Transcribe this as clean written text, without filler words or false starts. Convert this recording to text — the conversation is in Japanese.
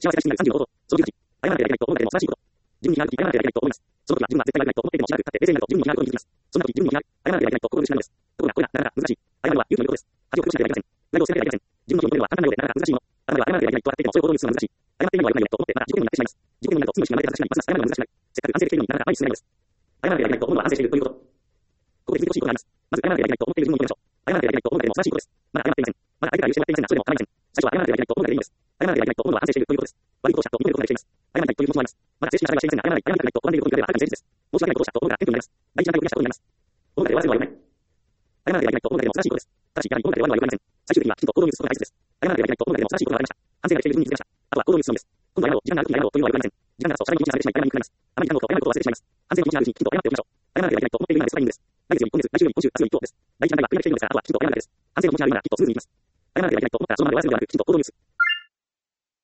幸せな真になる30のこと。その18、謝らなければいけないと思うだけでも素晴らしいこと。自分に気があるとき、謝らなければいけないと思います。その時は自分は絶対悪いと思っていてもしなく、かって冷静になると自分に気があることに気づきます。そんな時自分に気がある、謝らなければいけないと心を失うのです。ところが、なかなか難しい。謝るのは勇気のことです。恥を隠しなければいけません。内容を責めてはいけません。自分の気を認めるのは簡単なようで、なかなか難しいもの。謝るは謝らなければいけないと分かっていても、それを行動に移すのは難しい。謝っていないのは良くないと思って、また自己になってしまいます。自己になると次の日が生まれて恥ずかしくなり、ますます謝るのが難しくなり、せっかく完成できているのになかなか前に進めないのです。謝らなければいけないと思うのは反省しているということ。ここで気づいてほしいことがあります。まず謝らなければいけないと思っている自分を認めましょう。謝らなければいけないと思うだけでも素晴らしいことです。まだ謝っていません。まだ相手から許してもらっていませんが、それでも構いません。最初は謝らなければいけないと思うだけでいいのです。謝らなければいけないと思うのは反省しているということです。悪いことをしたと認めることができています。謝らないという気持ちもあります。まだ正式な謝罪はしていませんが、謝らないと拒んでいることに比べればはるかに誠実です。申し訳ないことをしたと思うのが謙虚になります。大事な態度をしたことになります。思うだけで終わらせるのは良くない。謝らなければいけないと思うだけでも素晴らしいことです。ただし、やはり思うだけで終わるのは良くありません。最終的にはきちんと行動に移すことが大切です。謝らなければいけないと思うだけでも素晴らしいことがありました。反省ができている自分に気づきました。あとは行動に移すのです。今度は謝ろう、時間がある時に謝ろうというのは良くありません。時間が経つとさらに一日が流れてしまい、謝りにくくなります。あまり時間をと謝ることを忘れてしまいます。反省の一日があるうちにきちんと謝っておきましょう。謝らなければいけないと思っているのですがいいんです。来月より今月、来週より今週、明日より今日です。大事な題はクリアできているのですが、あとはきちんと謝るだけです。反省の気持ちがあるならきっとスムーズにいきます。謝らなければいけないと思ったらそのままで終わらせるのではなく、きちんと行動に移す。